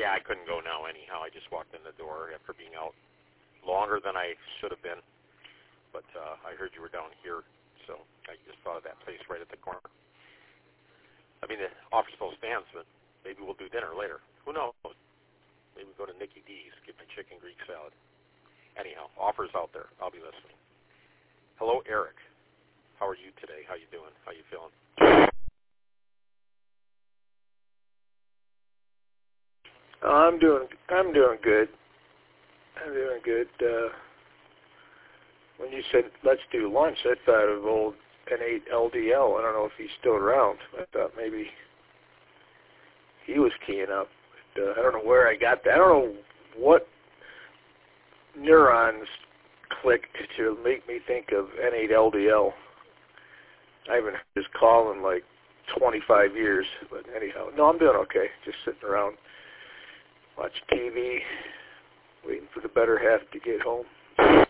Yeah, I couldn't go now anyhow. I just walked in the door after being out longer than I should have been. But I heard you were down here, so I just thought of that place right at the corner. I mean, the offer still stands, but maybe we'll do dinner later. Who knows? Maybe we'll go to Nikki D's, get my chicken Greek salad. Anyhow, offers out there. I'll be listening. Hello, Eric. How are you today? How you doing? How you feeling? I'm doing good. I'm doing good. When you said let's do lunch, I thought of old N8 LDL. I don't know if he's still around. I thought maybe he was keying up. But, I don't know where I got that. I don't know what neurons clicked to make me think of N8 LDL. I haven't heard his call in like 25 years. But anyhow, no, I'm doing okay. Just sitting around, watching TV, waiting for the better half to get home.